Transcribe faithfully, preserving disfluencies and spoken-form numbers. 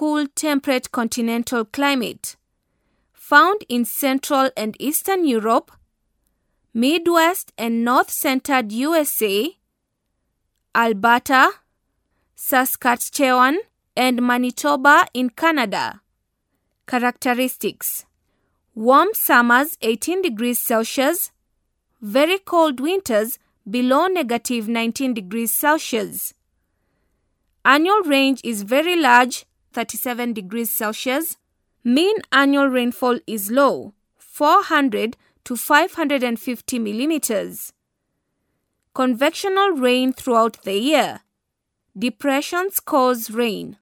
cool temperate continental climate, found in Central and Eastern Europe, Midwest and North-centered U S A, Alberta, Saskatchewan, and Manitoba in Canada. Characteristics: warm summers eighteen degrees Celsius, very cold winters below negative nineteen degrees Celsius. Annual range is very large, thirty-seven degrees Celsius. Mean annual rainfall is low, four hundred to five hundred fifty millimeters. Convectional rain throughout the year. Depressions cause rain.